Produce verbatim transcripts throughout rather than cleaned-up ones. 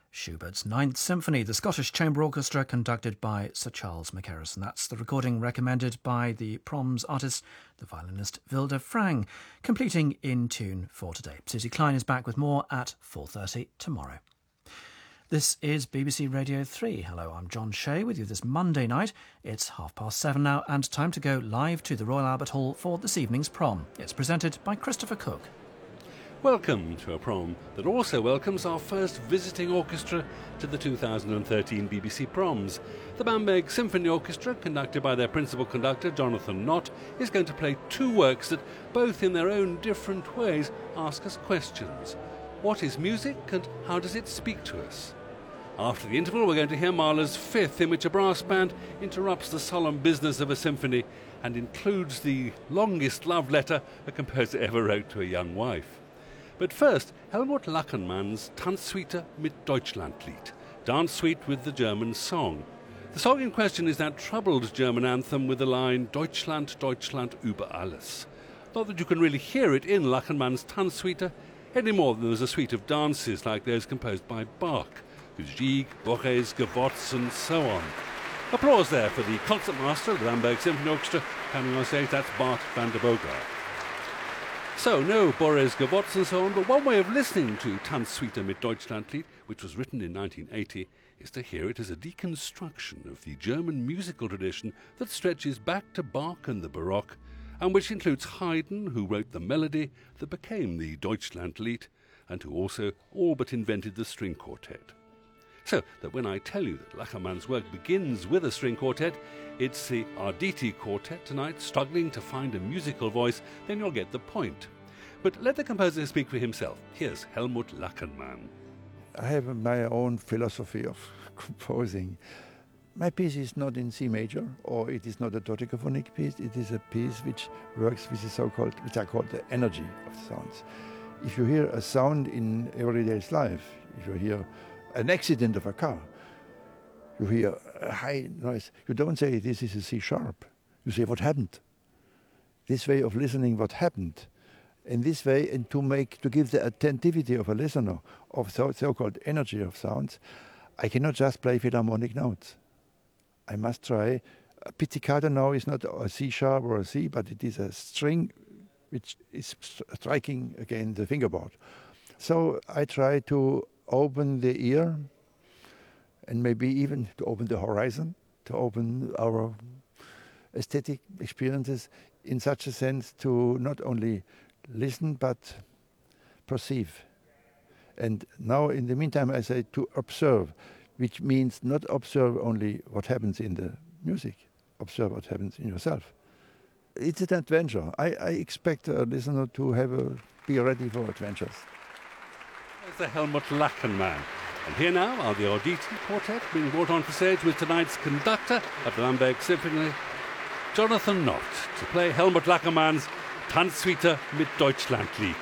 Schubert's Ninth Symphony, the Scottish Chamber Orchestra, conducted by Sir Charles Mackerras. And that's the recording recommended by the Proms artist, the violinist Vilde Frang, completing in tune for today. Susie Klein is back with more at four thirty tomorrow. This is B B C Radio three. Hello, I'm John Shea with you this Monday night. It's half past seven now and time to go live to the Royal Albert Hall for this evening's prom. It's presented by Christopher Cook. Welcome to a prom that also welcomes our first visiting orchestra to the two thousand thirteen B B C Proms. The Bamberg Symphony Orchestra, conducted by their principal conductor, Jonathan Nott, is going to play two works that, both in their own different ways, ask us questions. What is music and how does it speak to us? After the interval, we're going to hear Mahler's Fifth, in which a brass band interrupts the solemn business of a symphony and includes the longest love letter a composer ever wrote to a young wife. But first, Helmut Lachenmann's Tanzsuite mit Deutschlandlied, Dance Suite with the German Song. The song in question is that troubled German anthem with the line Deutschland, Deutschland über alles. Not that you can really hear it in Lachenmann's Tanzsuite, any more than there's a suite of dances like those composed by Bach, Gieg, Borges, Gewotz and so on. Applause there for the concertmaster of the Bamberg Symphony Orchestra, coming on stage, that's Bart van der Bogart. So, no Borges, Gewotz and so on, but one way of listening to Tanzsuite mit Deutschlandlied, which was written in nineteen eighty, is to hear it as a deconstruction of the German musical tradition that stretches back to Bach and the Baroque, and which includes Haydn, who wrote the melody that became the Deutschlandlied, and who also all but invented the string quartet. So that when I tell you that Lachenmann's work begins with a string quartet, it's the Arditi Quartet tonight struggling to find a musical voice, then you'll get the point. But let the composer speak for himself. Here's Helmut Lachenmann. I have my own philosophy of composing. My piece is not in C major, or it is not a dodecaphonic piece. It is a piece which works with the so-called, which I call the energy of sounds. If you hear a sound in everyday life, if you hear an accident of a car, you hear a high noise, you don't say this is a C sharp. You say what happened. This way of listening what happened. In this way, and to make to give the attentivity of a listener of so, so-called energy of sounds, I cannot just play philharmonic notes. I must try. A pizzicato now is not a C sharp or a C, but it is a string which is striking again the fingerboard. So I try to open the ear and maybe even to open the horizon, to open our aesthetic experiences in such a sense to not only listen but perceive. And now in the meantime I say to observe, which means not observe only what happens in the music, observe what happens in yourself. It's an adventure. I, I expect a listener to have a, be ready for adventures. There's the Helmut Lachenmann. And here now are the Arditi Quartet being brought on to stage with tonight's conductor of the Bamberg Symphony, Jonathan Nott, to play Helmut Lachenmann's Tanzsuite mit Deutschlandlied.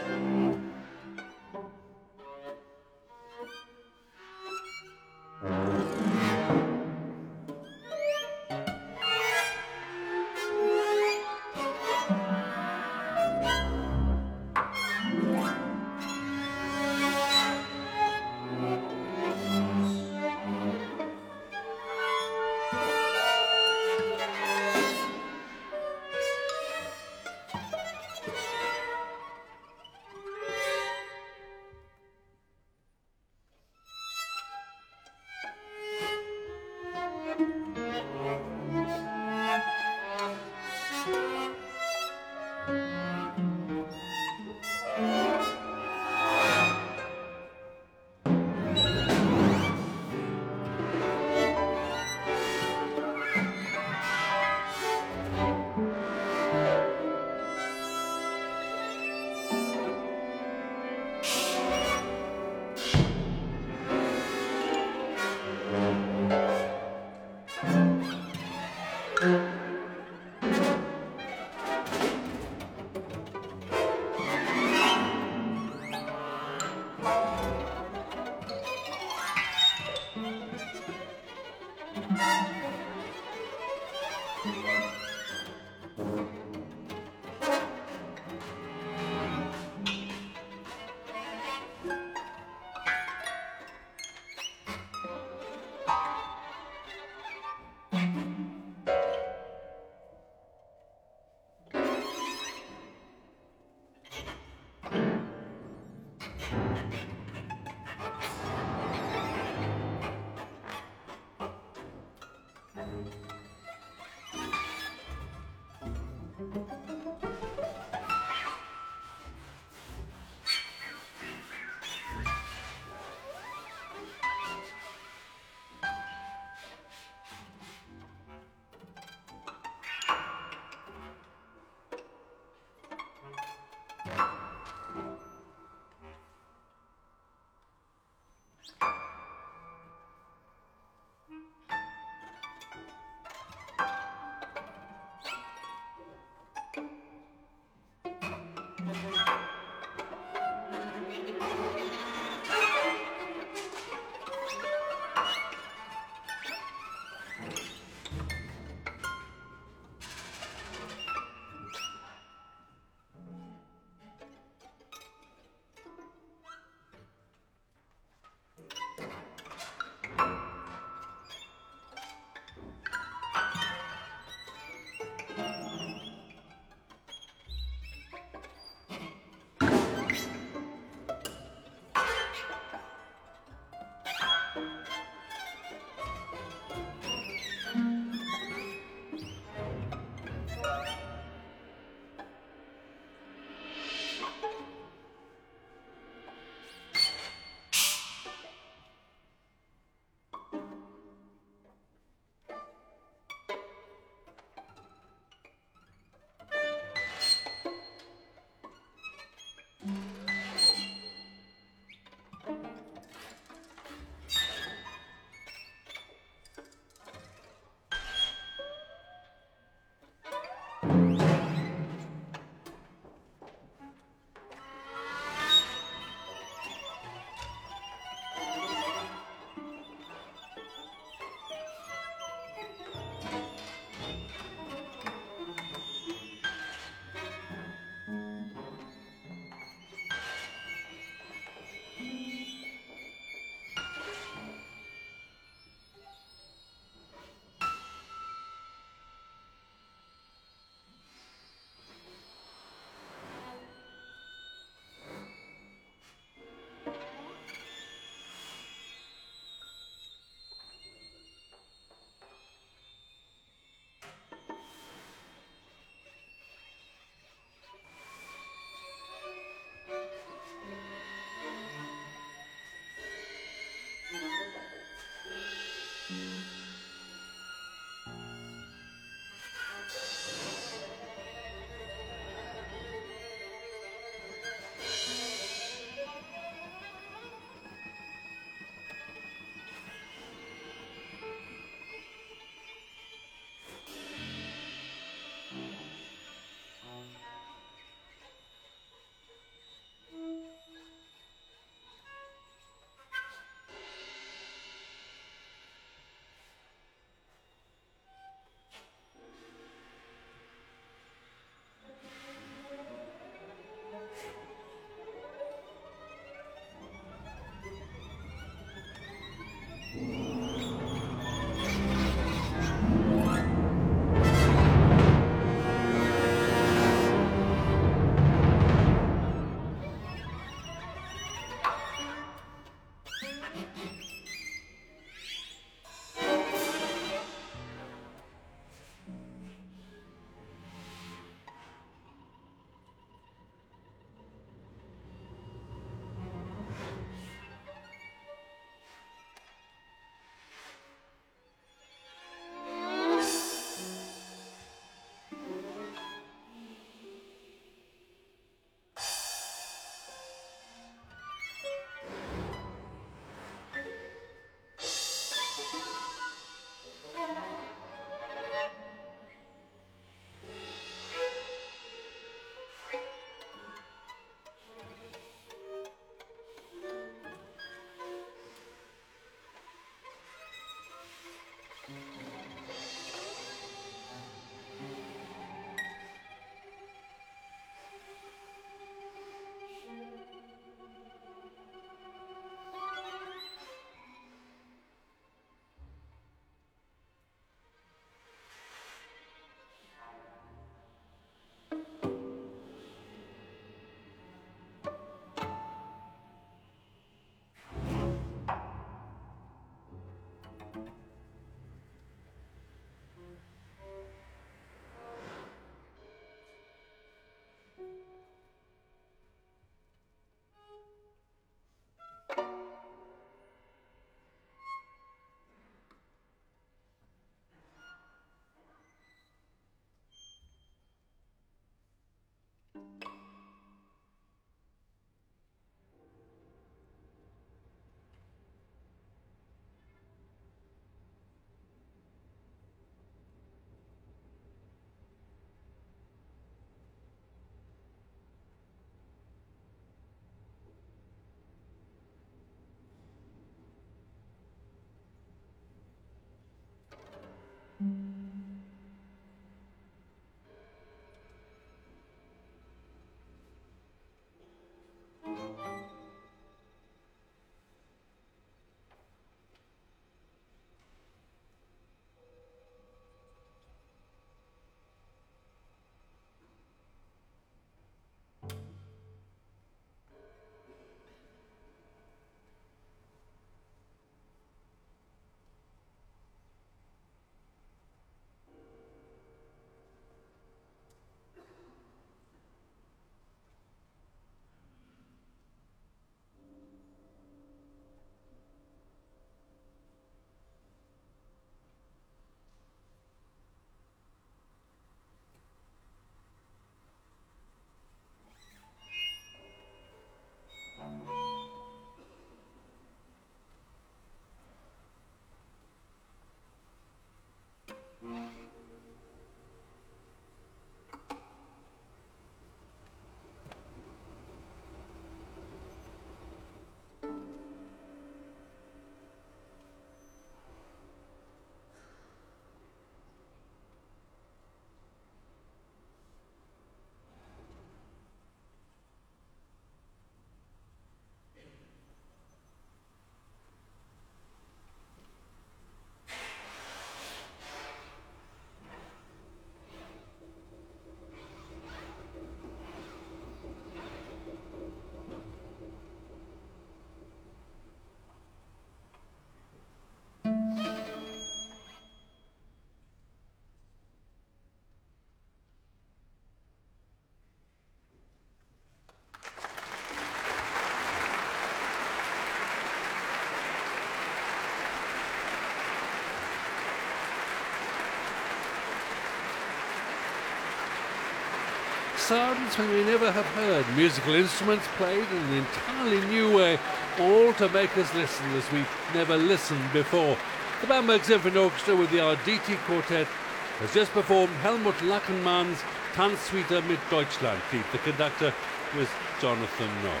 sounds we may never have heard, musical instruments played in an entirely new way, all to make us listen as we've never listened before. The Bamberg Symphony Orchestra with the Arditi Quartet has just performed Helmut Lachenmann's Tanzsuite mit Deutschlandlied. The conductor was Jonathan Nott.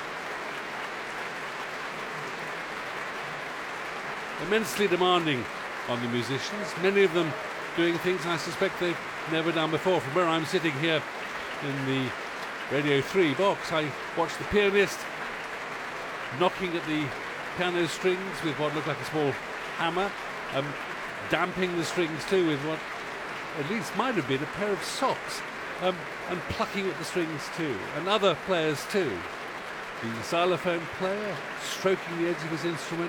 Immensely demanding on the musicians, many of them doing things I suspect they've never done before. From where I'm sitting here in the Radio three box, I watched the pianist knocking at the piano strings with what looked like a small hammer, um, damping the strings too with what at least might have been a pair of socks, um, and plucking at the strings too, and other players too. The xylophone player stroking the edge of his instrument,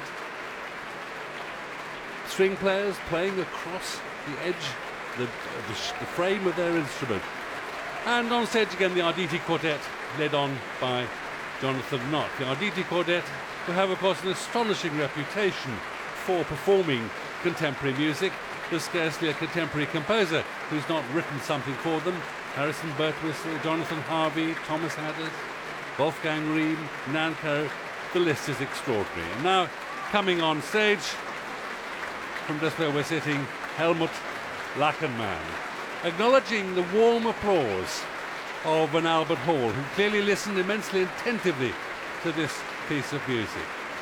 string players playing across the edge, the, the, the frame of their instrument. And on stage again, the Arditi Quartet, led on by Jonathan Nott. The Arditi Quartet, who have, of course, an astonishing reputation for performing contemporary music. There's scarcely a contemporary composer who's not written something for them. Harrison Birtwistle, Jonathan Harvey, Thomas Addis, Wolfgang Riem, Nan Caro. The list is extraordinary. And now, coming on stage, from just where we're sitting, Helmut Lachenmann, acknowledging the warm applause of Van Albert Hall, who clearly listened immensely attentively to this piece of music.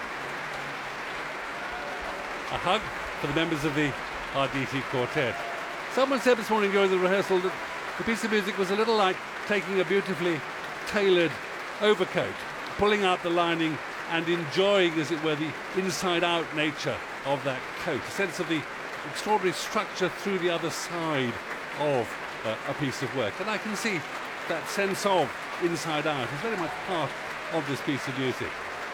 A hug for the members of the Arditi Quartet. Someone said this morning during the rehearsal that the piece of music was a little like taking a beautifully tailored overcoat, pulling out the lining and enjoying, as it were, the inside-out nature of that coat, a sense of the extraordinary structure through the other side of uh, a piece of work. And I can see that sense of inside out is very much part of this piece of music.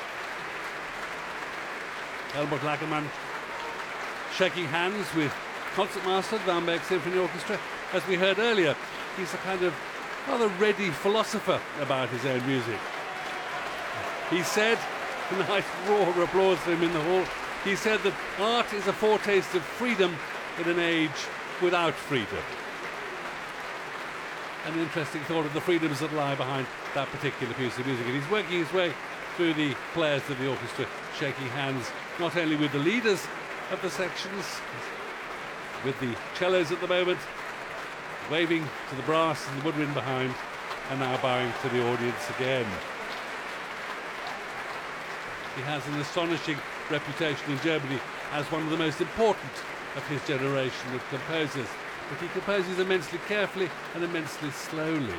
Helmut Lachenmann shaking hands with concertmaster of the Bamberg Symphony Orchestra. As we heard earlier, he's a kind of rather ready philosopher about his own music. He said, a nice roar of applause for him in the hall, he said that art is a foretaste of freedom in an age without freedom. An interesting thought of the freedoms that lie behind that particular piece of music. And he's working his way through the players of the orchestra, shaking hands not only with the leaders of the sections, with the cellos at the moment, waving to the brass and the woodwind behind, and now bowing to the audience again. He has an astonishing reputation in Germany as one of the most important of his generation of composers, but he composes immensely carefully and immensely slowly.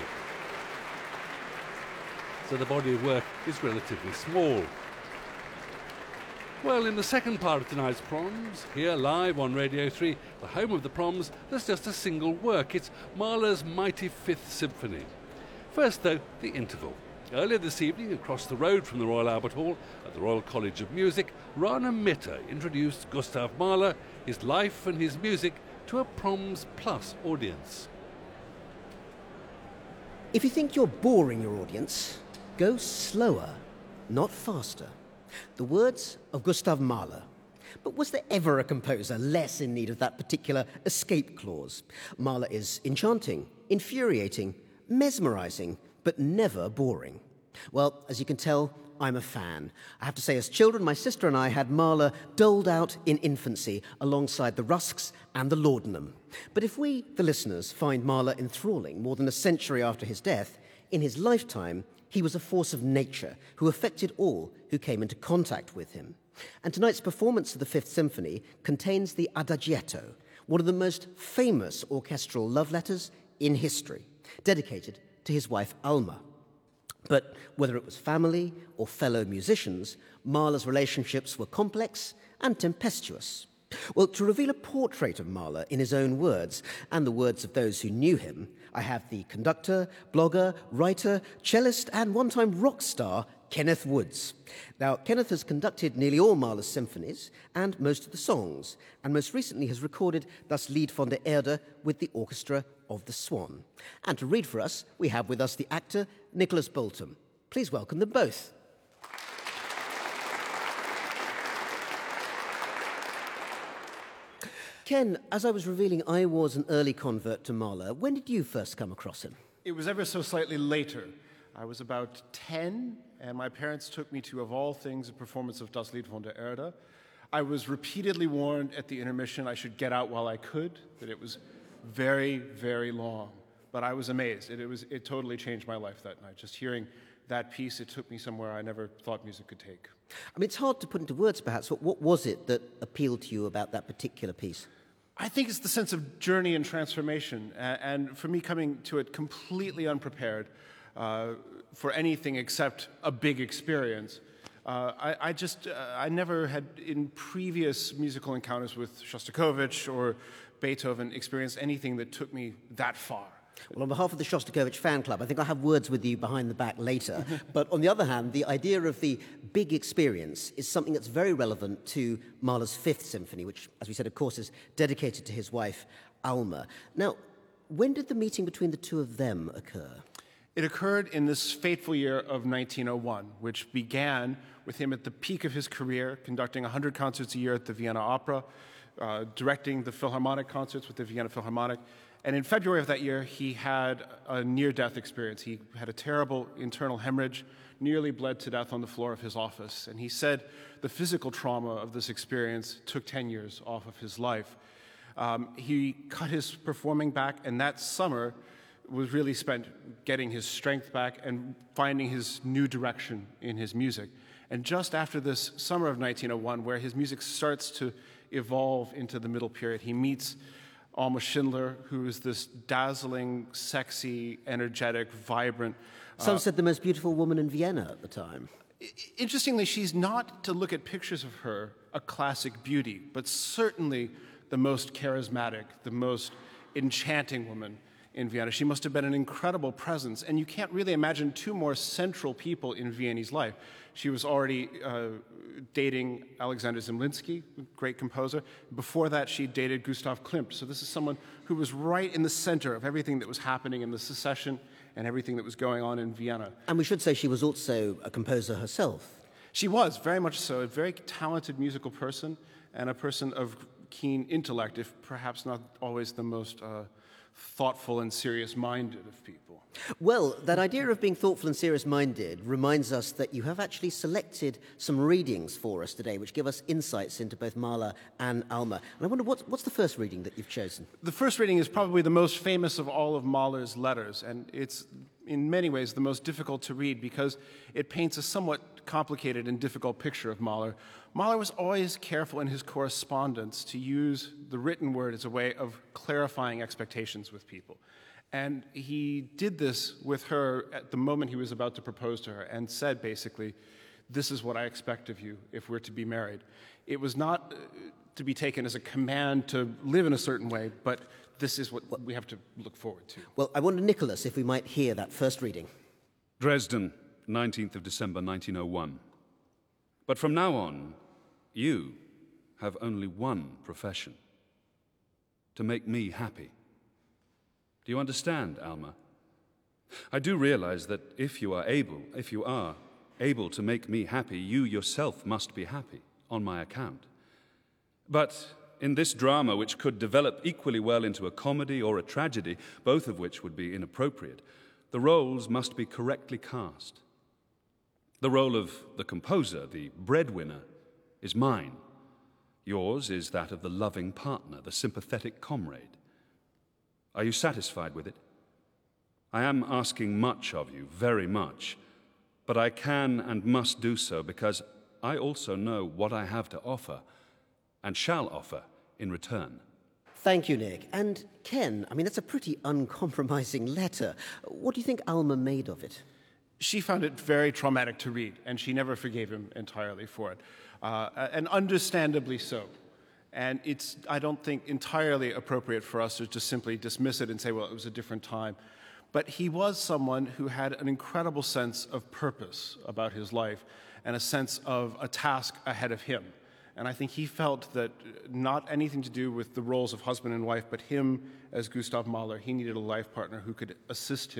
So the body of work is relatively small. Well, in the second part of tonight's Proms, here live on Radio three, the home of the Proms, there's just a single work. It's Mahler's Mighty Fifth Symphony. First, though, the interval. Earlier this evening, across the road from the Royal Albert Hall at the Royal College of Music, Rana Mitter introduced Gustav Mahler, his life and his music, to a Proms Plus audience. If you think you're boring your audience, go slower, not faster. The words of Gustav Mahler. But was there ever a composer less in need of that particular escape clause? Mahler is enchanting, infuriating, mesmerizing, but never boring. Well, as you can tell, I'm a fan. I have to say, as children, my sister and I had Mahler doled out in infancy alongside the Rusks and the Laudanum. But if we, the listeners, find Mahler enthralling more than a century after his death, in his lifetime, he was a force of nature who affected all who came into contact with him. And tonight's performance of the Fifth Symphony contains the Adagietto, one of the most famous orchestral love letters in history, dedicated to his wife Alma. But whether it was family or fellow musicians, Mahler's relationships were complex and tempestuous. Well, to reveal a portrait of Mahler in his own words and the words of those who knew him, I have the conductor, blogger, writer, cellist, and one-time rock star, Kenneth Woods. Now, Kenneth has conducted nearly all Mahler's symphonies and most of the songs, and most recently has recorded Das Lied von der Erde with the Orchestra of the Swan. And to read for us, we have with us the actor Nicholas Bolton. Please welcome them both. Ken, as I was revealing, I was an early convert to Mahler. When did you first come across him? It was ever so slightly later. I was about ten, and my parents took me to, of all things, a performance of Das Lied von der Erde. I was repeatedly warned at the intermission I should get out while I could, that it was very, very long. But I was amazed. It, it, was, it totally changed my life that night. Just hearing that piece, it took me somewhere I never thought music could take. I mean, it's hard to put into words, perhaps, but what was it that appealed to you about that particular piece? I think it's the sense of journey and transformation. And for me, coming to it completely unprepared uh, for anything except a big experience, uh, I, I just, uh, I never had, in previous musical encounters with Shostakovich or Beethoven, experienced anything that took me that far. Well, on behalf of the Shostakovich fan club, I think I'll have words with you behind the back later. But on the other hand, the idea of the big experience is something that's very relevant to Mahler's Fifth Symphony, which, as we said, of course, is dedicated to his wife, Alma. Now, when did the meeting between the two of them occur? It occurred in this fateful year of nineteen oh one, which began with him at the peak of his career, conducting one hundred concerts a year at the Vienna Opera, uh, directing the Philharmonic concerts with the Vienna Philharmonic. And in February of that year, he had a near-death experience. He had a terrible internal hemorrhage, nearly bled to death on the floor of his office. And he said the physical trauma of this experience took ten years off of his life. Um, he cut his performing back, and that summer was really spent getting his strength back and finding his new direction in his music. And just after this summer of nineteen oh one, where his music starts to evolve into the middle period, he meets Alma Schindler, who is this dazzling, sexy, energetic, vibrant. Some uh, said the most beautiful woman in Vienna at the time. Interestingly, she's not, to look at pictures of her, a classic beauty, but certainly the most charismatic, the most enchanting woman in Vienna. She must have been an incredible presence, and you can't really imagine two more central people in Vianney's life. She was already uh, dating Alexander Zemlinsky, great composer. Before that, she dated Gustav Klimt. So this is someone who was right in the center of everything that was happening in the secession and everything that was going on in Vienna. And we should say she was also a composer herself. She was, very much so, a very talented musical person and a person of keen intellect, if perhaps not always the most uh, thoughtful and serious-minded of people. Well, that idea of being thoughtful and serious-minded reminds us that you have actually selected some readings for us today, which give us insights into both Mahler and Alma. And I wonder, what's, what's the first reading that you've chosen? The first reading is probably the most famous of all of Mahler's letters, and it's in many ways the most difficult to read because it paints a somewhat complicated and difficult picture of Mahler. Mahler was always careful in his correspondence to use the written word as a way of clarifying expectations with people. And he did this with her at the moment he was about to propose to her and said basically, this is what I expect of you if we're to be married. It was not uh, to be taken as a command to live in a certain way, but this is what we have to look forward to. Well, I wonder, Nicholas, if we might hear that first reading. Dresden, nineteenth of December, nineteen oh one. But from now on, you have only one profession: to make me happy. Do you understand, Alma? I do realize that if you are able, if you are able to make me happy, you yourself must be happy on my account. But in this drama, which could develop equally well into a comedy or a tragedy, both of which would be inappropriate, the roles must be correctly cast. The role of the composer, the breadwinner, is mine. Yours is that of the loving partner, the sympathetic comrade. Are you satisfied with it? I am asking much of you, very much, but I can and must do so because I also know what I have to offer and shall offer in return. Thank you, Nick. And Ken, I mean, that's a pretty uncompromising letter. What do you think Alma made of it? She found it very traumatic to read, and she never forgave him entirely for it, uh, and understandably so. And it's, I don't think, entirely appropriate for us to just simply dismiss it and say, well, it was a different time. But he was someone who had an incredible sense of purpose about his life and a sense of a task ahead of him. And I think he felt that not anything to do with the roles of husband and wife, but him as Gustav Mahler, he needed a life partner who could assist him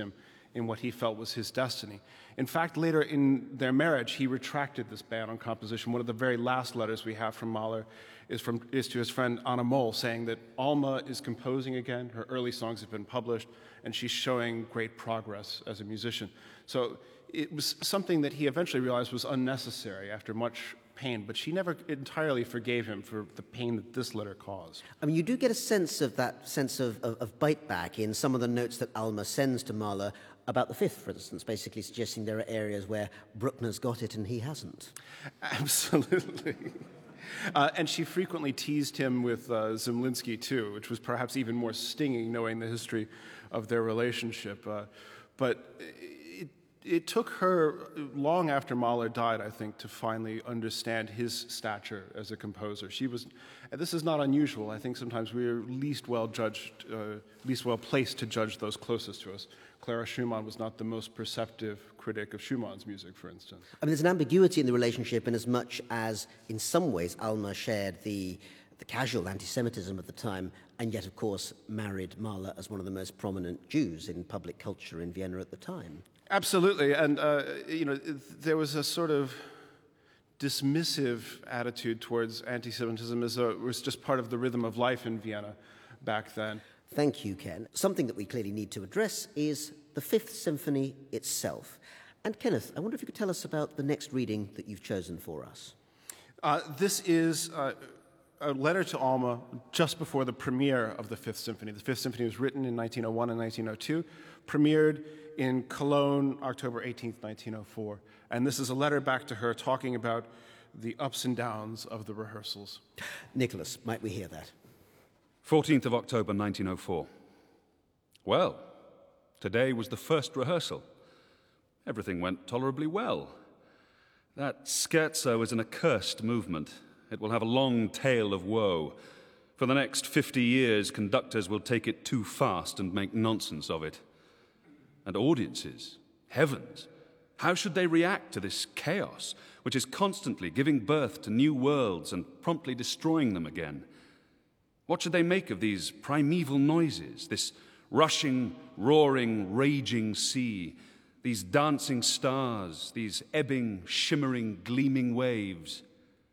in what he felt was his destiny. In fact, later in their marriage, he retracted this ban on composition. One of the very last letters we have from Mahler is, from, is to his friend Anna Moll, saying that Alma is composing again, her early songs have been published, and she's showing great progress as a musician. So it was something that he eventually realized was unnecessary after much pain, but she never entirely forgave him for the pain that this letter caused. I mean, you do get a sense of that sense of, of, of bite back in some of the notes that Alma sends to Mahler about the Fifth, for instance, basically suggesting there are areas where Bruckner's got it and he hasn't. Absolutely. Uh, and she frequently teased him with uh, Zemlinsky, too, which was perhaps even more stinging knowing the history of their relationship. Uh, but it, it took her long after Mahler died, I think, to finally understand his stature as a composer. She was, and this is not unusual. I think sometimes we're least well judged, uh, least well placed to judge those closest to us. Clara Schumann was not the most perceptive critic of Schumann's music, for instance. I mean, there's an ambiguity in the relationship in as much as, in some ways, Alma shared the, the casual anti-Semitism of the time, and yet, of course, married Mahler as one of the most prominent Jews in public culture in Vienna at the time. Absolutely, and uh, you know, there was a sort of dismissive attitude towards anti-Semitism as though it was just part of the rhythm of life in Vienna back then. Thank you, Ken. Something that we clearly need to address is the Fifth Symphony itself. And Kenneth, I wonder if you could tell us about the next reading that you've chosen for us. Uh, this is uh, a letter to Alma just before the premiere of the Fifth Symphony. The Fifth Symphony was written in nineteen oh one and nineteen oh two, premiered in Cologne, October eighteenth, nineteen oh four. And this is a letter back to her talking about the ups and downs of the rehearsals. Nicholas, might we hear that? fourteenth of October, nineteen oh four. Well, today was the first rehearsal. Everything went tolerably well. That scherzo is an accursed movement. It will have a long tale of woe. For the next fifty years, conductors will take it too fast and make nonsense of it. And audiences, heavens, how should they react to this chaos, which is constantly giving birth to new worlds and promptly destroying them again? What should they make of these primeval noises, this rushing, roaring, raging sea, these dancing stars, these ebbing, shimmering, gleaming waves?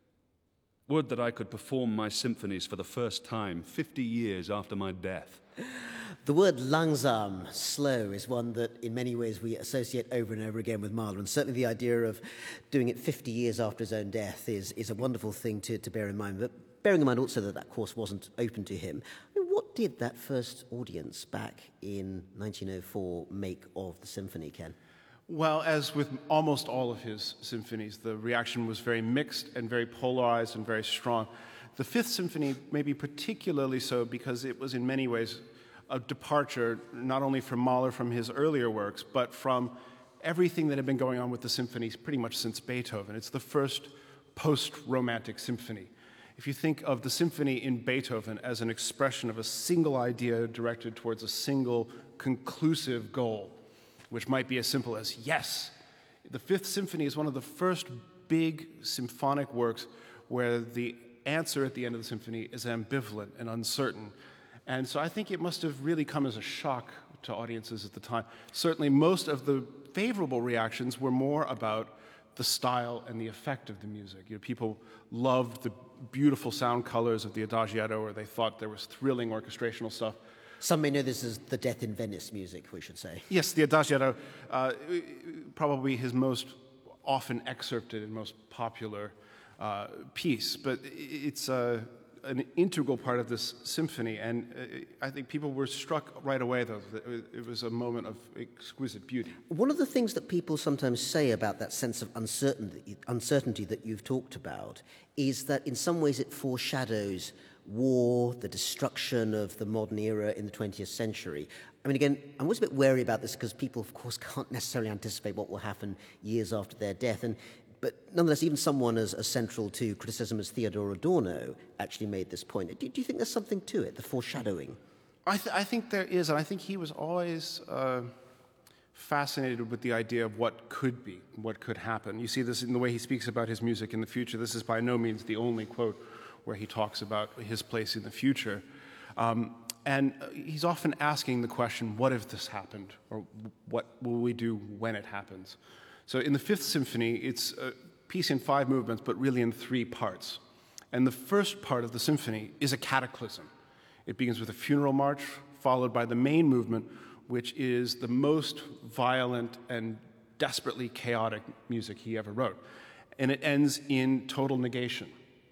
Would that I could perform my symphonies for the first time fifty years after my death. The word langsam, slow, is one that in many ways we associate over and over again with Mahler, and certainly the idea of doing it fifty years after his own death is, is a wonderful thing to, to bear in mind, but bearing in mind also that that course wasn't open to him. I mean, what did that first audience back in nineteen oh four make of the symphony, Ken? Well, as with almost all of his symphonies, the reaction was very mixed and very polarized and very strong. The Fifth Symphony may be particularly so because it was in many ways a departure not only from Mahler from his earlier works, but from everything that had been going on with the symphonies pretty much since Beethoven. It's the first post-Romantic symphony. If you think of the symphony in Beethoven as an expression of a single idea directed towards a single conclusive goal, which might be as simple as yes, the Fifth Symphony is one of the first big symphonic works where the answer at the end of the symphony is ambivalent and uncertain. And so I think it must have really come as a shock to audiences at the time. Certainly most of the favorable reactions were more about the style and the effect of the music. You know, people loved the beautiful sound colors of the Adagietto, or they thought there was thrilling orchestrational stuff. Some may know this as the Death in Venice music, we should say. Yes, the Adagietto, uh, probably his most often excerpted and most popular uh, piece, but it's uh, an integral part of this symphony, and uh, I think people were struck right away, though, that it was a moment of exquisite beauty. One of the things that people sometimes say about that sense of uncertainty, uncertainty that you've talked about is that in some ways it foreshadows war, the destruction of the modern era in the twentieth century. I mean, again, I'm always a bit wary about this because people, of course, can't necessarily anticipate what will happen years after their death. And But nonetheless, even someone as, as central to criticism as Theodor Adorno actually made this point. Do, do you think there's something to it, the foreshadowing? I, th- I think there is, and I think he was always uh, fascinated with the idea of what could be, what could happen. You see this in the way he speaks about his music in the future. This is by no means the only quote where he talks about his place in the future. Um, and he's often asking the question, what if this happened? Or what will we do when it happens? So in the Fifth Symphony, it's a piece in five movements, but really in three parts. And the first part of the symphony is a cataclysm. It begins with a funeral march, followed by the main movement, which is the most violent and desperately chaotic music he ever wrote. And it ends in total negation.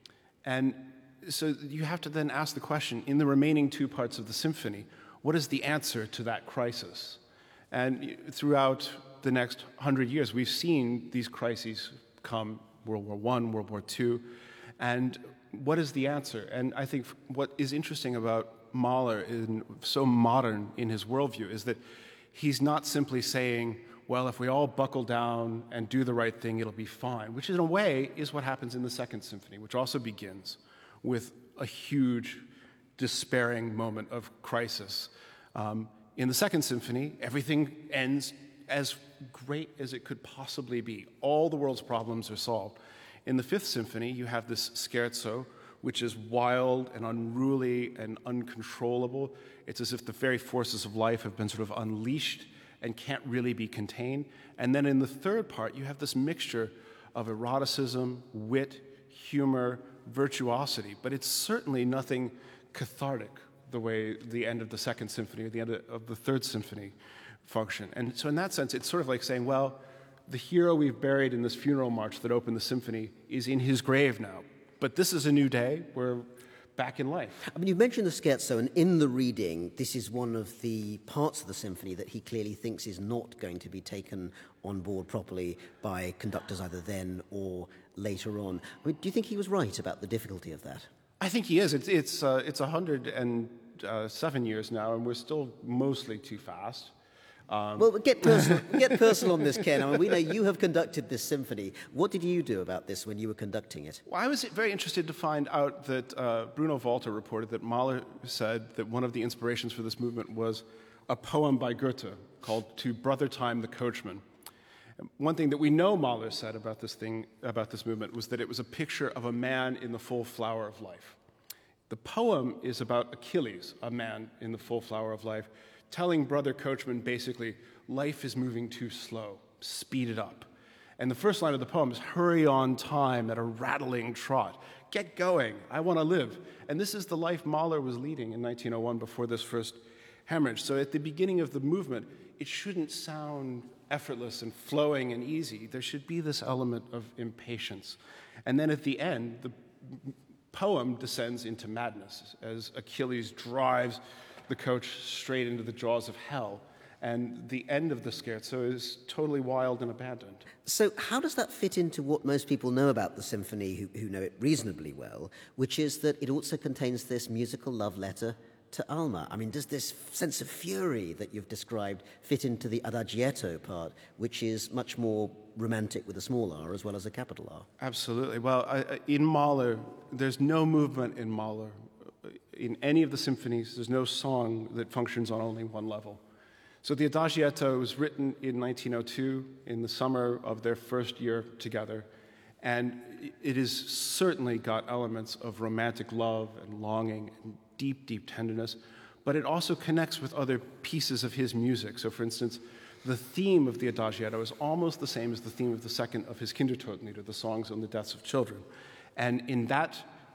And so you have to then ask the question, in the remaining two parts of the symphony, what is the answer to that crisis? And throughout the next hundred years, we've seen these crises come, World War One, World War Two, and what is the answer? And I think what is interesting about Mahler, in, so modern in his worldview, is that he's not simply saying, well, if we all buckle down and do the right thing, it'll be fine, which in a way is what happens in the Second Symphony, which also begins with a huge, despairing moment of crisis. Um, in the Second Symphony, everything ends as great as it could possibly be. All the world's problems are solved. In the Fifth Symphony, you have this scherzo, which is wild and unruly and uncontrollable. It's as if the very forces of life have been sort of unleashed and can't really be contained. And then in the third part, you have this mixture of eroticism, wit, humor, virtuosity, but it's certainly nothing cathartic the way the end of the Second Symphony or the end of the Third Symphony function. And so in that sense, it's sort of like saying, well, the hero we've buried in this funeral march that opened the symphony is in his grave now. But this is a new day. We're back in life. I mean, you mentioned the scherzo, and in the reading, this is one of the parts of the symphony that he clearly thinks is not going to be taken on board properly by conductors either then or later on. I mean, do you think he was right about the difficulty of that? I think he is. It's it's uh, it's one hundred seven years now, and we're still mostly too fast. Um, well, get personal, get personal on this, Ken. I mean, we know you have conducted this symphony. What did you do about this when you were conducting it? Well, I was very interested to find out that uh, Bruno Walter reported that Mahler said that one of the inspirations for this movement was a poem by Goethe called "To Brother Time the Coachman." One thing that we know Mahler said about this thing, about this movement, was that it was a picture of a man in the full flower of life. The poem is about Achilles, a man in the full flower of life, telling Brother Coachman basically, life is moving too slow, speed it up. And the first line of the poem is, hurry on time at a rattling trot. Get going, I want to live. And this is the life Mahler was leading in nineteen oh one before this first hemorrhage. So at the beginning of the movement, it shouldn't sound effortless and flowing and easy. There should be this element of impatience. And then at the end, the poem descends into madness as Achilles drives the coach straight into the jaws of hell. And the end of the scherzo is totally wild and abandoned. So how does that fit into what most people know about the symphony, who, who know it reasonably well, which is that it also contains this musical love letter to Alma? I mean, does this sense of fury that you've described fit into the adagietto part, which is much more romantic with a small r as well as a capital R? Absolutely. Well, I, in Mahler, there's no movement in Mahler. In any of the symphonies, there's no song that functions on only one level. So the Adagietto was written in nineteen oh two, in the summer of their first year together, and it has certainly got elements of romantic love and longing and deep, deep tenderness, but it also connects with other pieces of his music. So for instance, the theme of the Adagietto is almost the same as the theme of the second of his Kindertotenlieder, the songs on the deaths of children. And in that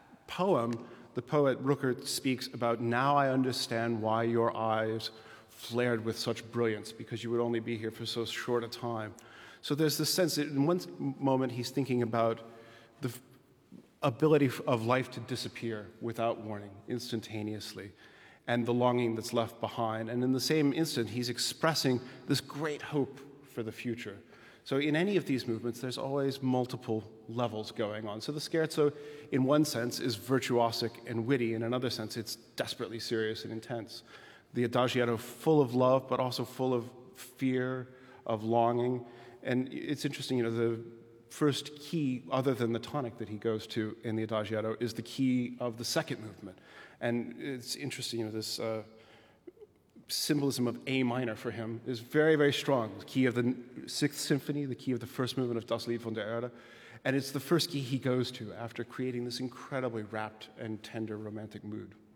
poem, the poet Ruckert speaks about, now I understand why your eyes flared with such brilliance, because you would only be here for so short a time. So there's this sense that in one moment he's thinking about the ability of life to disappear without warning, instantaneously, and the longing that's left behind. And in the same instant, he's expressing this great hope for the future. So in any of these movements, there's always multiple levels going on. So the scherzo, in one sense, is virtuosic and witty. In another sense, it's desperately serious and intense. The Adagietto, full of love, but also full of fear, of longing. And it's interesting, you know, the first key, other than the tonic that he goes to in the Adagietto, is the key of the second movement. And it's interesting, you know, this uh, symbolism of A minor for him is very, very strong. The key of the Sixth Symphony, the key of the first movement of Das Lied von der Erde. And it's the first key he goes to after creating this incredibly rapt and tender romantic mood.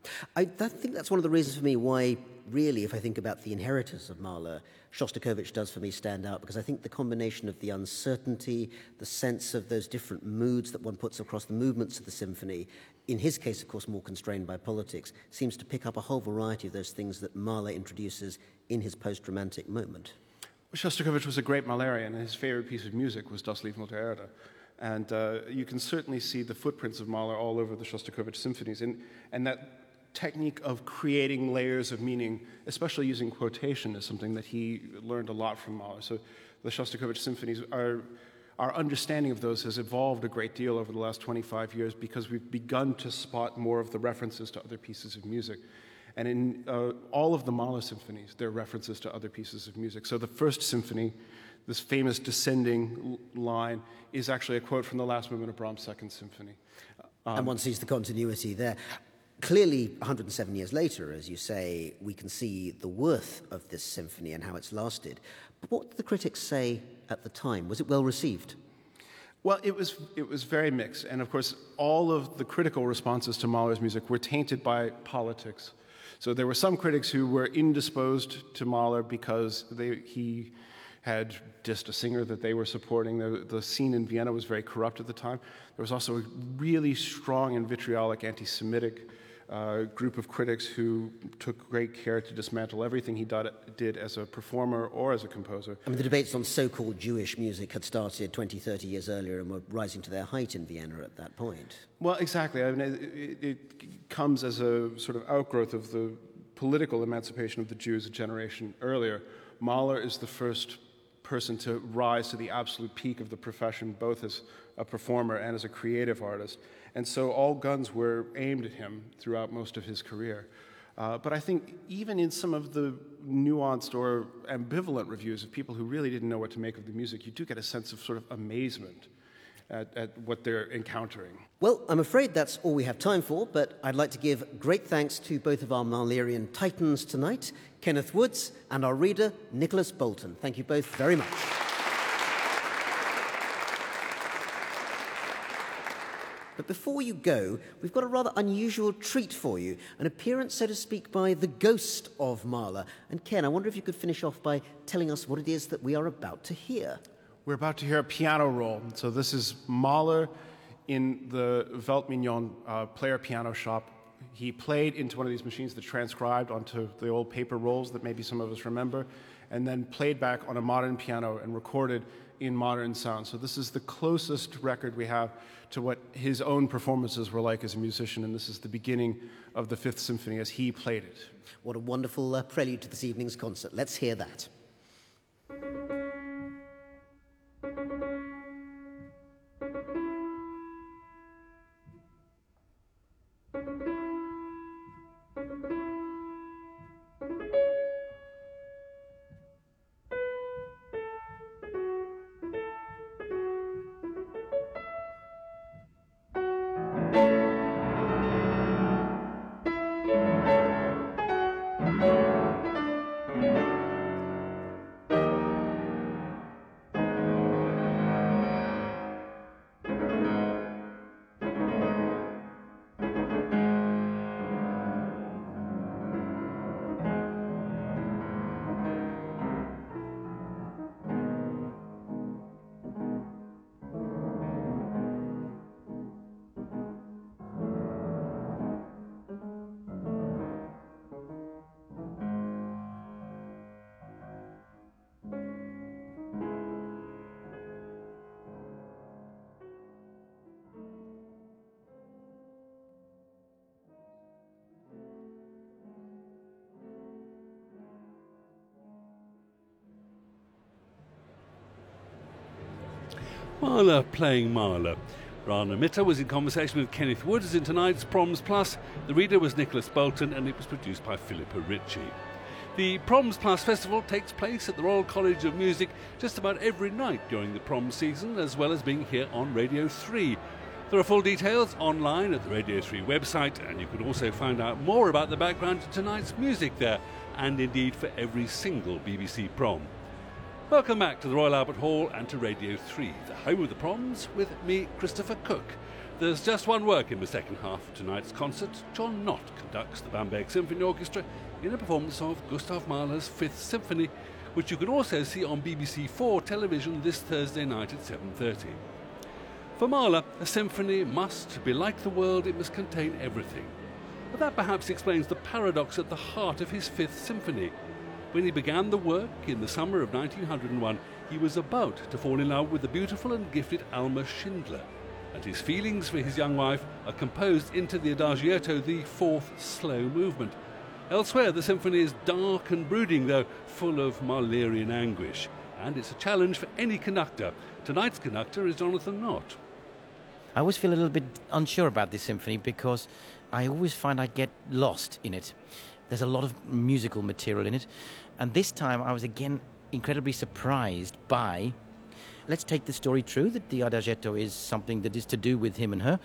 I that, think that's one of the reasons for me why, really, if I think about the inheritors of Mahler, Shostakovich does for me stand out, because I think the combination of the uncertainty, the sense of those different moods that one puts across the movements of the symphony, in his case, of course, more constrained by politics, seems to pick up a whole variety of those things that Mahler introduces in his post-romantic moment. Shostakovich was a great Mahlerian, and his favorite piece of music was Das Lied Milde Erde. And uh, you can certainly see the footprints of Mahler all over the Shostakovich symphonies. And, and that technique of creating layers of meaning, especially using quotation, is something that he learned a lot from Mahler. So the Shostakovich symphonies, are, our understanding of those has evolved a great deal over the last twenty-five years because we've begun to spot more of the references to other pieces of music. And in uh, all of the Mahler symphonies, there are references to other pieces of music. So the first symphony, this famous descending l- line, is actually a quote from the last movement of Brahms' Second Symphony. Um, and one sees the continuity there. Clearly, one hundred seven years later, as you say, we can see the worth of this symphony and how it's lasted. But what did the critics say at the time? Was it well received? Well, it was it was very mixed. And of course, all of the critical responses to Mahler's music were tainted by politics. So there were some critics who were indisposed to Mahler because they, he had dissed a singer that they were supporting. The, the scene in Vienna was very corrupt at the time. There was also a really strong and vitriolic anti-Semitic uh, group of critics who took great care to dismantle everything he did, did as a performer or as a composer. I mean, the debates on so-called Jewish music had started twenty, thirty years earlier and were rising to their height in Vienna at that point. Well, exactly. I mean, it, it comes as a sort of outgrowth of the political emancipation of the Jews a generation earlier. Mahler is the first person to rise to the absolute peak of the profession, both as a performer and as a creative artist. And so all guns were aimed at him throughout most of his career. Uh, but I think even in some of the nuanced or ambivalent reviews of people who really didn't know what to make of the music, you do get a sense of sort of amazement at, at what they're encountering. Well, I'm afraid that's all we have time for, but I'd like to give great thanks to both of our Mahlerian titans tonight, Kenneth Woods and our reader, Nicholas Bolton. Thank you both very much. But before you go, we've got a rather unusual treat for you, an appearance, so to speak, by the ghost of Mahler. And Ken, I wonder if you could finish off by telling us what it is that we are about to hear. We're about to hear a piano roll. So this is Mahler in the Welt Mignon uh, player piano shop. He played into one of these machines that transcribed onto the old paper rolls that maybe some of us remember, and then played back on a modern piano and recorded in modern sound. So this is the closest record we have to what his own performances were like as a musician, and this is the beginning of the Fifth Symphony as he played it. What a wonderful uh, prelude to this evening's concert. Let's hear that. Mahler playing Mahler. Rana Mitter was in conversation with Kenneth Woods in tonight's Proms Plus. The reader was Nicholas Bolton, and it was produced by Philippa Ritchie. The Proms Plus Festival takes place at the Royal College of Music just about every night during the prom season, as well as being here on Radio three. There are full details online at the Radio three website, and you can also find out more about the background to tonight's music there, and indeed for every single B B C prom. Welcome back to the Royal Albert Hall and to Radio three, the home of the proms, with me, Christopher Cook. There's just one work in the second half of tonight's concert. John Knott conducts the Bamberg Symphony Orchestra in a performance of Gustav Mahler's Fifth Symphony, which you can also see on B B C four television this Thursday night at seven thirty. For Mahler, a symphony must be like the world, it must contain everything. But that perhaps explains the paradox at the heart of his Fifth Symphony. When he began the work in the summer of nineteen oh one, he was about to fall in love with the beautiful and gifted Alma Schindler, and his feelings for his young wife are composed into the Adagietto, the fourth slow movement. Elsewhere, the symphony is dark and brooding, though full of Mahlerian anguish, and it's a challenge for any conductor. Tonight's conductor is Jonathan Knott. I always feel a little bit unsure about this symphony because I always find I get lost in it. There's a lot of musical material in it, and this time I was again incredibly surprised by... Let's take the story true, that the Adagietto is something that is to do with him and her.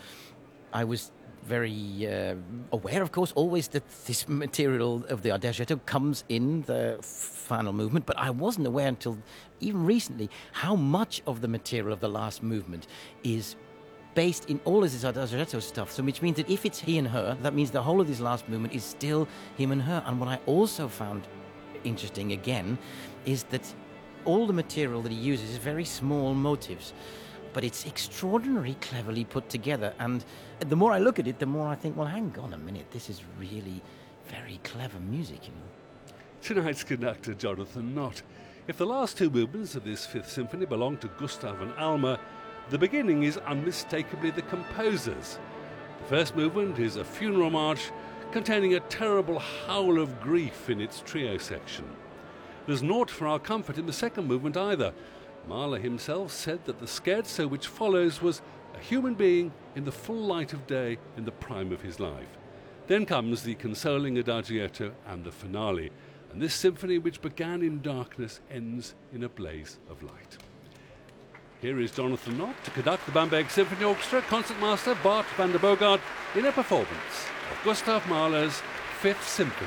I was very uh, aware, of course, always that this material of the Adagietto comes in the final movement, but I wasn't aware until even recently how much of the material of the last movement is based in all of this Adagietto stuff, so which means that if it's he and her, that means the whole of this last movement is still him and her. And what I also found interesting, again, is that all the material that he uses is very small motives, but it's extraordinarily cleverly put together. And the more I look at it, the more I think, well, hang on a minute, this is really very clever music, you know. Tonight's conductor, Jonathan Knott. If the last two movements of this Fifth Symphony belong to Gustav and Alma, the beginning is unmistakably the composer's. The first movement is a funeral march containing a terrible howl of grief in its trio section. There's naught for our comfort in the second movement either. Mahler himself said that the scherzo which follows was a human being in the full light of day in the prime of his life. Then comes the consoling Adagietto and the finale, and this symphony which began in darkness ends in a blaze of light. Here is Jonathan Knott to conduct the Bamberg Symphony Orchestra, concertmaster Bart van der Bogart, in a performance of Gustav Mahler's Fifth Symphony.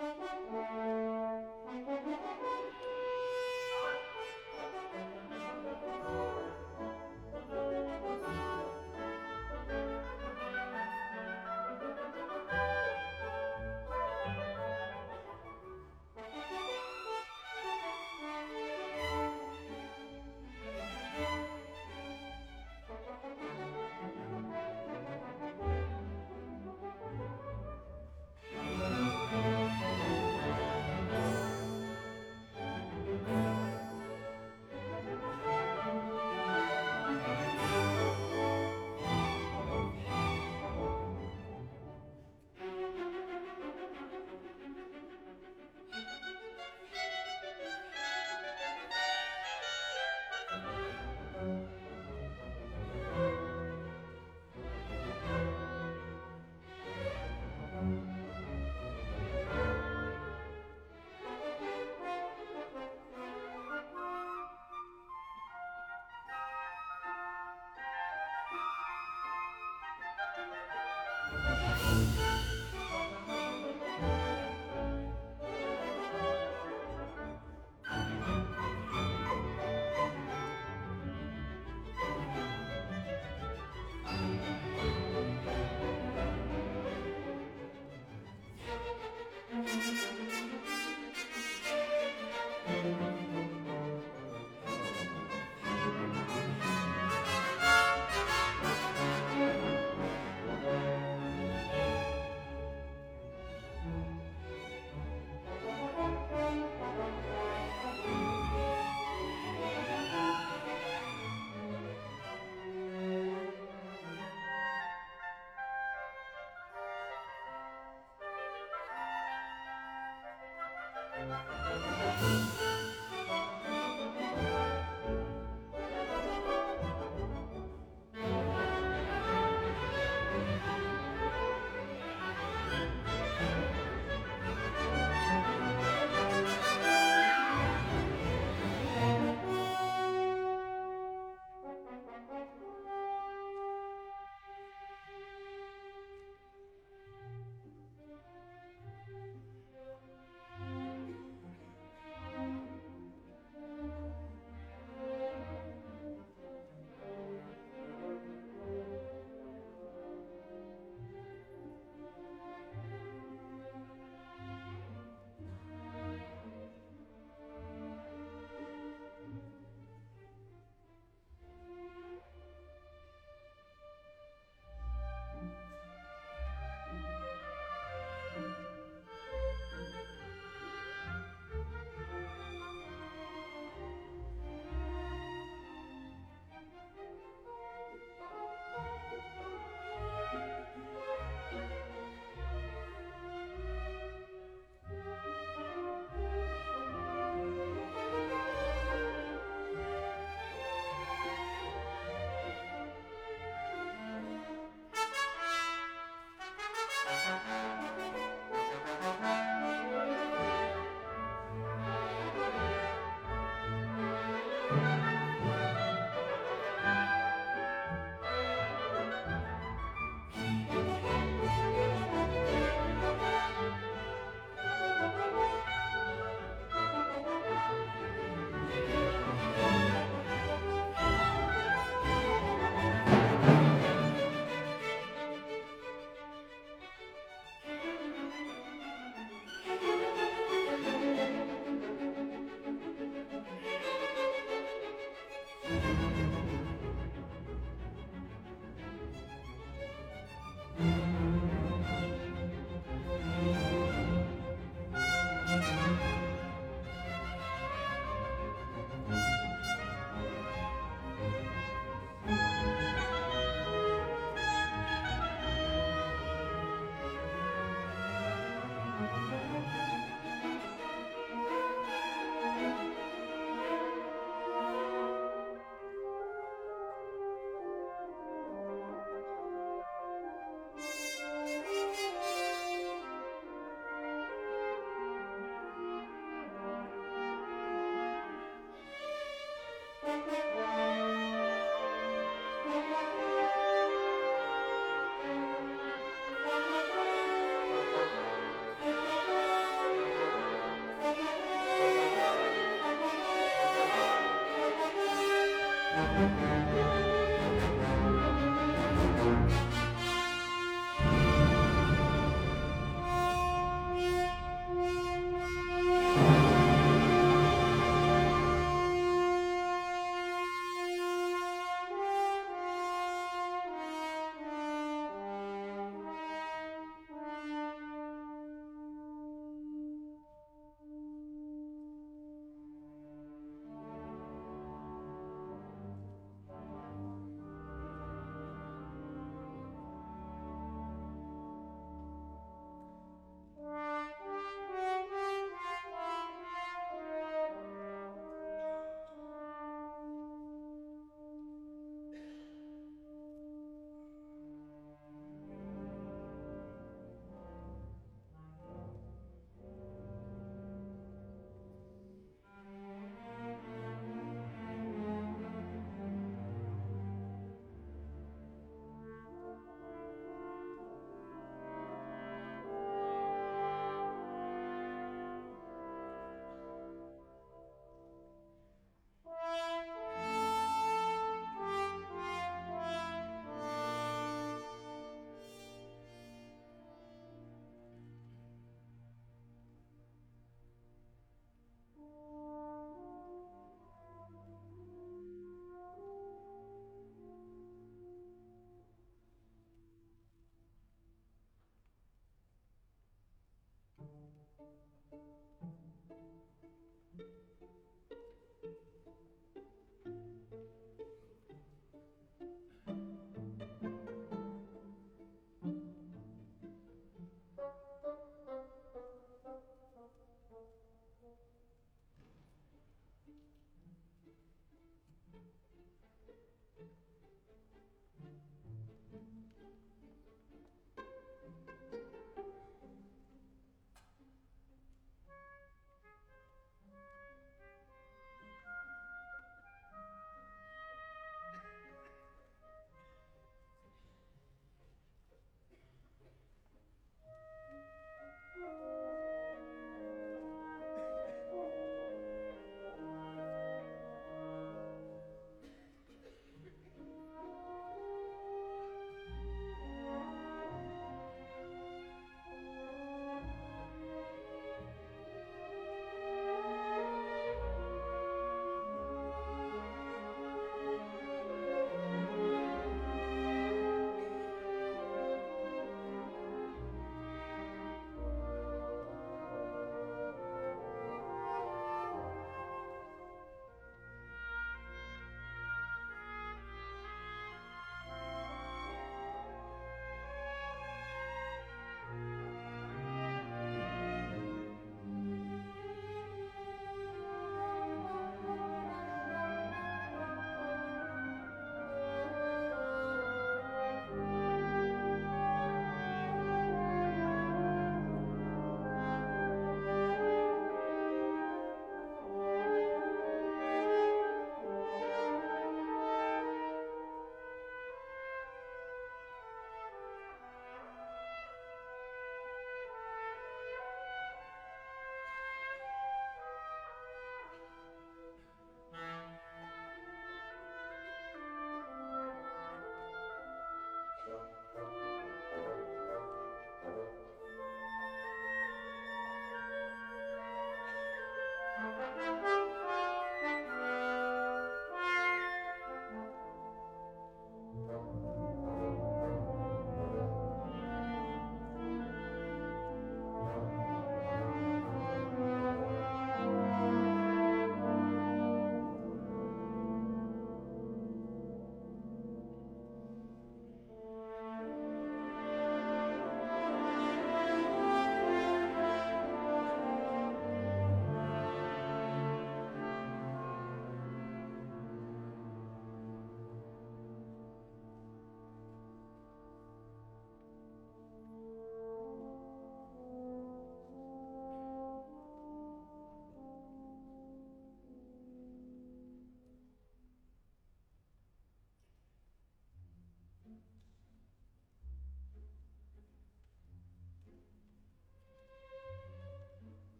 Thank you.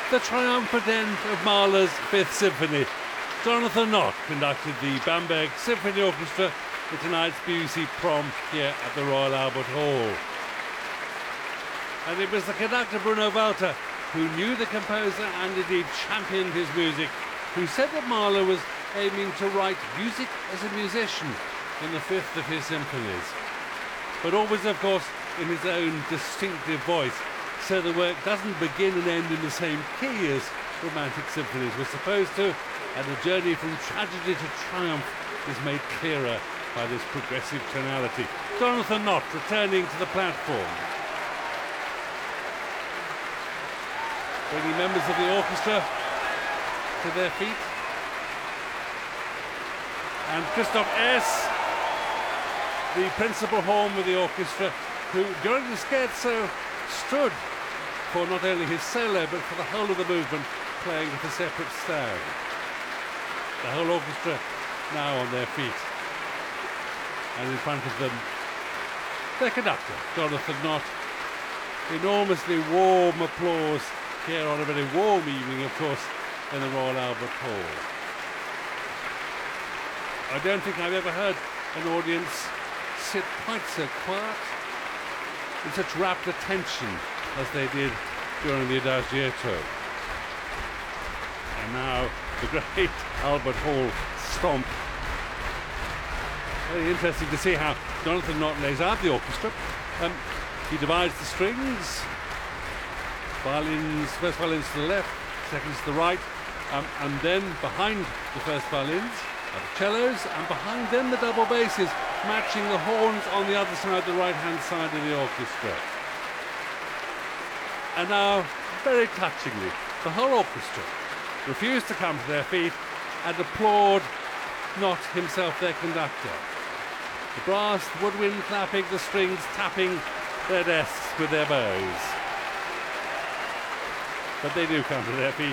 the triumphant end of Mahler's Fifth Symphony. Jonathan Nott conducted the Bamberg Symphony Orchestra in tonight's B B C Prom here at the Royal Albert Hall. And it was the conductor Bruno Walter who knew the composer and indeed championed his music, who said that Mahler was aiming to write music as a musician in the fifth of his symphonies. But always, of course, in his own distinctive voice, so the work doesn't begin and end in the same key as romantic symphonies were supposed to, and the journey from tragedy to triumph is made clearer by this progressive tonality. Jonathan Nott returning to the platform, bringing members of the orchestra to their feet. And Christoph Ess, the principal horn with the orchestra, who during the scherzo stood for not only his solo but for the whole of the movement, playing with a separate stand. The whole orchestra now on their feet, and in front of them their conductor, Jonathan Nott. Enormously warm applause here on a very warm evening, of course, in the Royal Albert Hall. I don't think I've ever heard an audience sit quite so quiet, in such rapt attention as they did during the Adagietto. And now the great Albert Hall stomp. Very interesting to see how Jonathan Nott lays out the orchestra. Um, he divides the strings, violins, first violins to the left, seconds to the right, um, and then behind the first violins are the cellos, and behind them the double basses, matching the horns on the other side, the right-hand side of the orchestra. And now, very touchingly, the whole orchestra refused to come to their feet and applaud Nott himself, their conductor. The brass, the woodwind clapping, the strings tapping their desks with their bows. But they do come to their feet.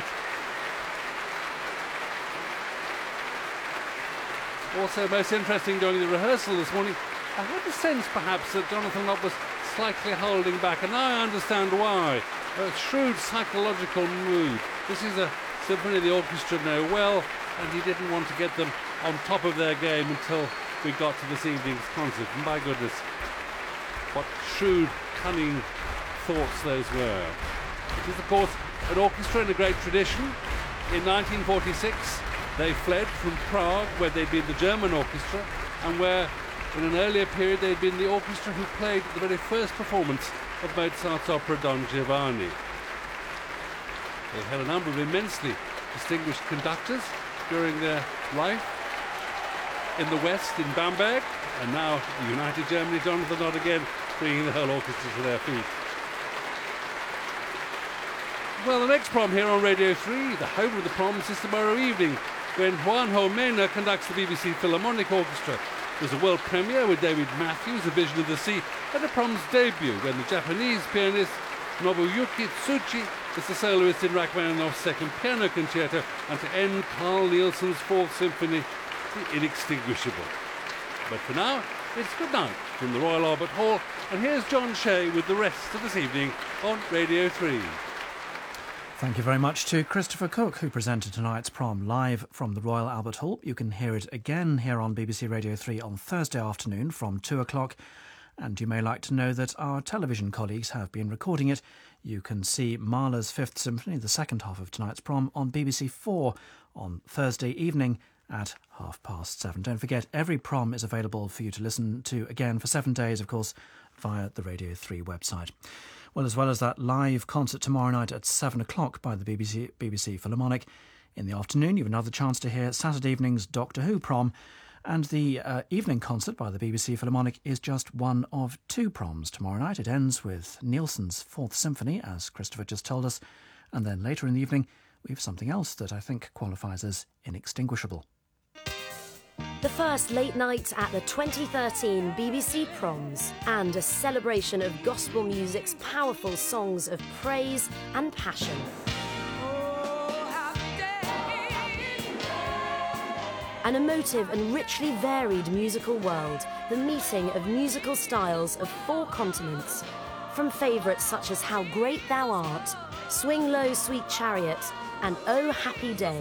Also, most interesting during the rehearsal this morning, I had the sense perhaps that Jonathan Nott was slightly holding back, and now I understand why. A shrewd psychological mood. This is a symphony the orchestra know well, and he didn't want to get them on top of their game until we got to this evening's concert. And by goodness, what shrewd, cunning thoughts those were. It is, of course, an orchestra in a great tradition. In nineteen forty-six, they fled from Prague, where they'd been the German orchestra, and where, in an earlier period, they'd been the orchestra who played the very first performance of Mozart's opera Don Giovanni. They've had a number of immensely distinguished conductors during their life. In the West, in Bamberg, and now in United Germany, Jonathan Nott again bringing the whole orchestra to their feet. Well, the next prom here on Radio three, the home of the proms, is tomorrow evening, when Juanjo Mena conducts the B B C Philharmonic Orchestra. There's a world premiere with David Matthews, A Vision of the Sea, and a prom's debut when the Japanese pianist Nobuyuki Tsuchi is the soloist in Rachmaninoff's second piano concerto, and to end Carl Nielsen's Fourth Symphony, The Inextinguishable. But for now, it's good night from the Royal Albert Hall, and here's John Shea with the rest of this evening on Radio three. Thank you very much to Christopher Cook, who presented tonight's prom live from the Royal Albert Hall. You can hear it again here on B B C Radio three on Thursday afternoon from two o'clock. And you may like to know that our television colleagues have been recording it. You can see Mahler's Fifth Symphony, the second half of tonight's prom, on B B C four on Thursday evening at half past seven. Don't forget, every prom is available for you to listen to again for seven days, of course, via the Radio three website. Well, as well as that live concert tomorrow night at seven o'clock by the B B C, B B C Philharmonic, in the afternoon you have another chance to hear Saturday evening's Doctor Who prom, and the uh, evening concert by the B B C Philharmonic is just one of two proms tomorrow night. It ends with Nielsen's Fourth Symphony, as Christopher just told us, and then later in the evening we have something else that I think qualifies as inextinguishable. The first late night at the twenty thirteen B B C Proms, and a celebration of gospel music's powerful songs of praise and passion. An emotive and richly varied musical world, the meeting of musical styles of four continents, from favourites such as How Great Thou Art Swing Low, Sweet Chariot, and Oh Happy Day.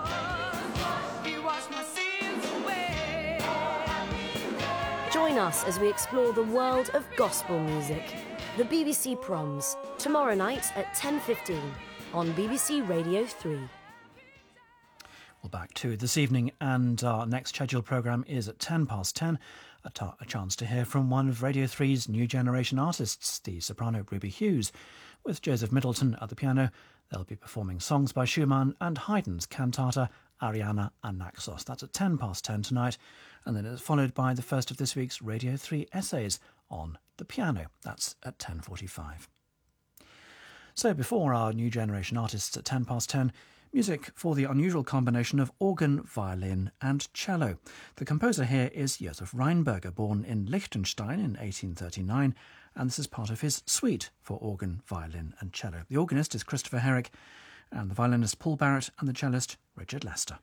Join us as we explore the world of gospel music. The B B C Proms, tomorrow night at ten fifteen on B B C Radio three. Well, back to this evening, and our next scheduled programme is at ten past ten, a, ta- a chance to hear from one of Radio three's new generation artists, the soprano Ruby Hughes. With Joseph Middleton at the piano, they'll be performing songs by Schumann and Haydn's cantata Ariana and Naxos. That's at ten past ten tonight, and then it's followed by the first of this week's Radio three essays on the piano. That's at ten forty-five. So before our new generation artists at ten past ten, music for the unusual combination of organ, violin and cello. The composer here is Josef Reinberger, born in Liechtenstein in eighteen thirty-nine, and this is part of his suite for organ, violin and cello. The organist is Christopher Herrick, and the violinist Paul Barrett, and the cellist Richard Lester.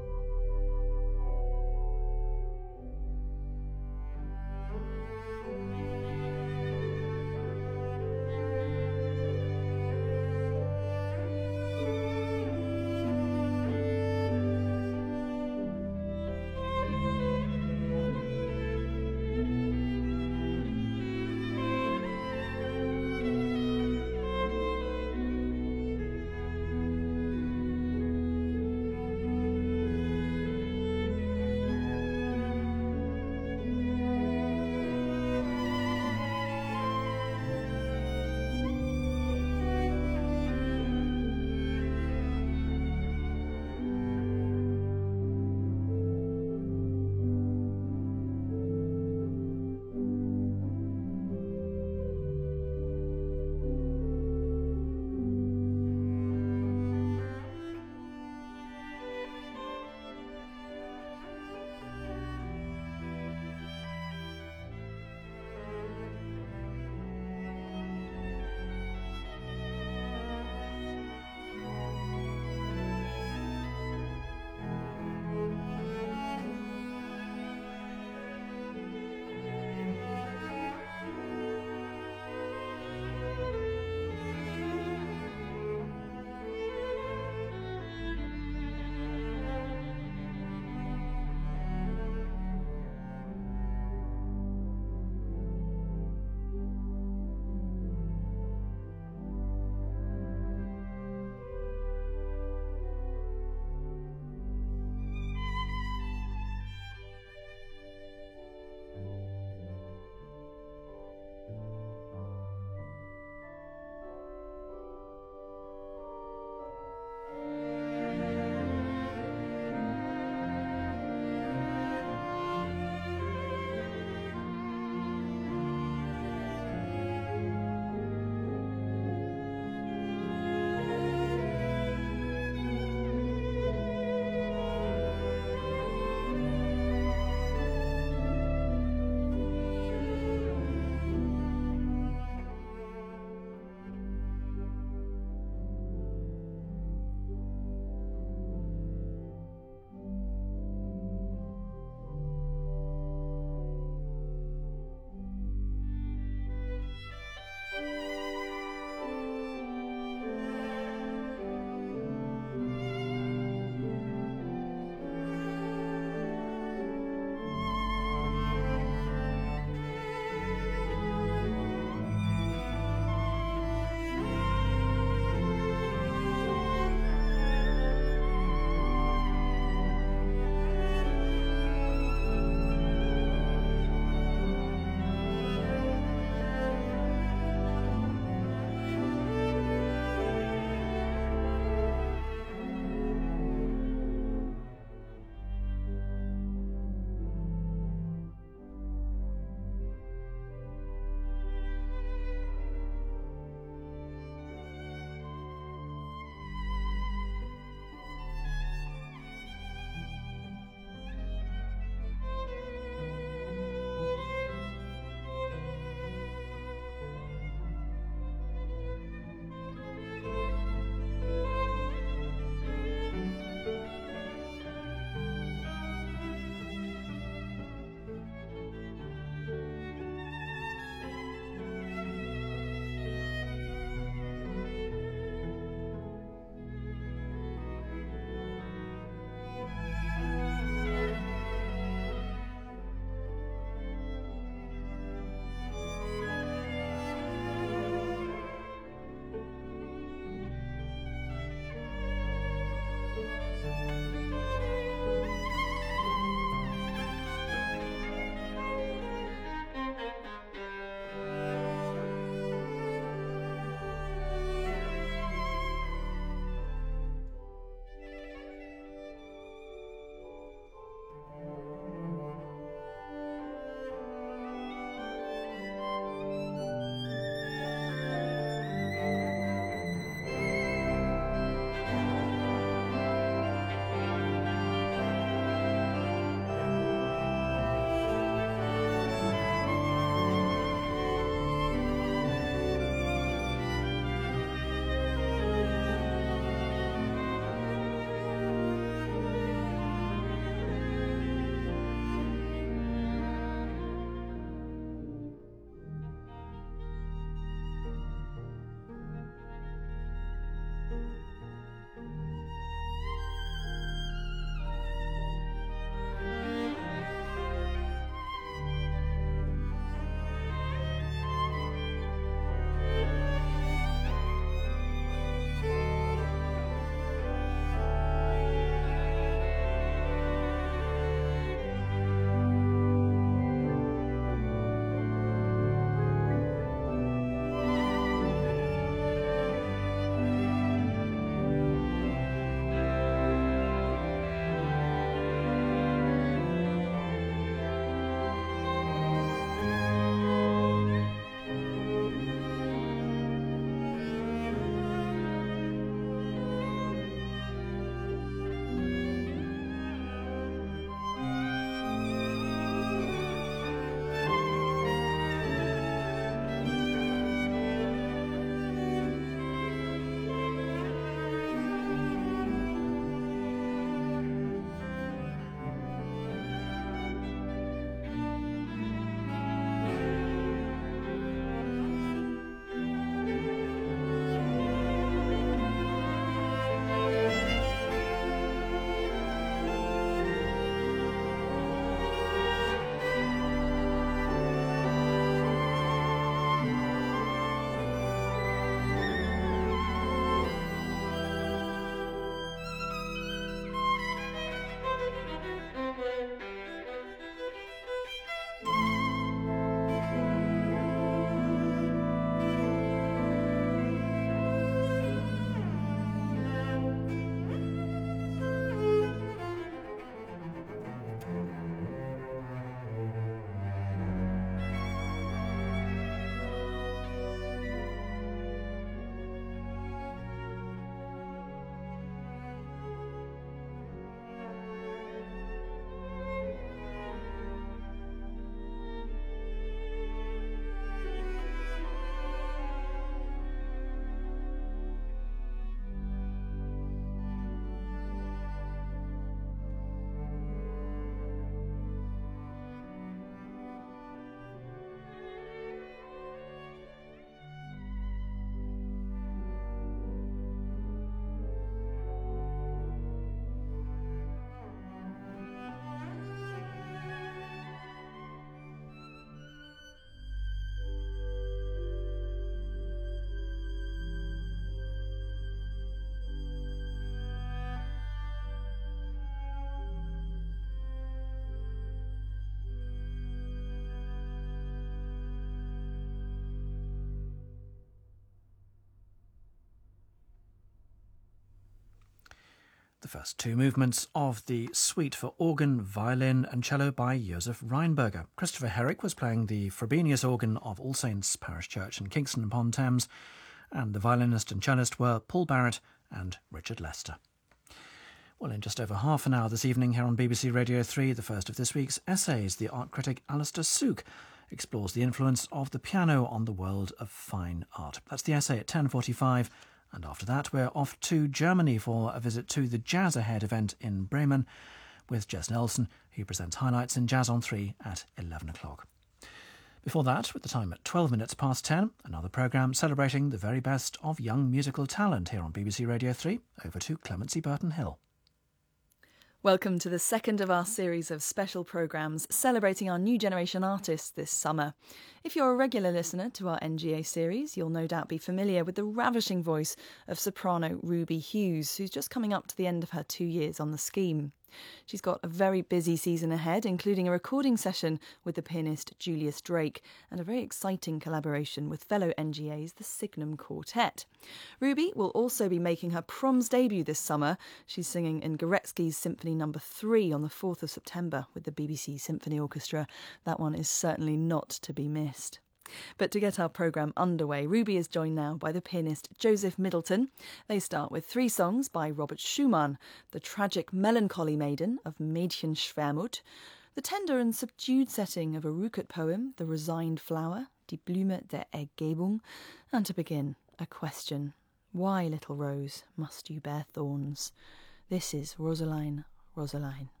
The first two movements of the Suite for Organ, Violin and Cello by Josef Rheinberger. Christopher Herrick was playing the Frobenius organ of All Saints Parish Church in Kingston upon Thames, and the violinist and cellist were Paul Barrett and Richard Lester. Well, in just over half an hour this evening here on B B C Radio three, the first of this week's essays, the art critic Alistair Sooke explores the influence of the piano on the world of fine art. That's the essay at ten forty-five. And after that, we're off to Germany for a visit to the Jazz Ahead event in Bremen with Jess Nelson, who presents highlights in Jazz on three at eleven o'clock. Before that, with the time at twelve minutes past ten, another programme celebrating the very best of young musical talent here on B B C Radio three. Over to Clemency Burton-Hill. Welcome to the second of our series of special programmes celebrating our new generation artists this summer. If you're a regular listener to our N G A series, you'll no doubt be familiar with the ravishing voice of soprano Ruby Hughes, who's just coming up to the end of her two years on the scheme. She's got a very busy season ahead, including a recording session with the pianist Julius Drake and a very exciting collaboration with fellow N G As, the Signum Quartet. Ruby will also be making her Proms debut this summer. She's singing in Gorecki's Symphony Number three on the fourth of September with the B B C Symphony Orchestra. That one is certainly not to be missed. But to get our programme underway, Ruby is joined now by the pianist Joseph Middleton. They start with three songs by Robert Schumann: the tragic melancholy maiden of Mädchen Schwermut, the tender and subdued setting of a Rückert poem, The Resigned Flower, Die Blume der Ergebung, and to begin, a question: why, little rose, must you bear thorns? This is Rosaline, Rosaline.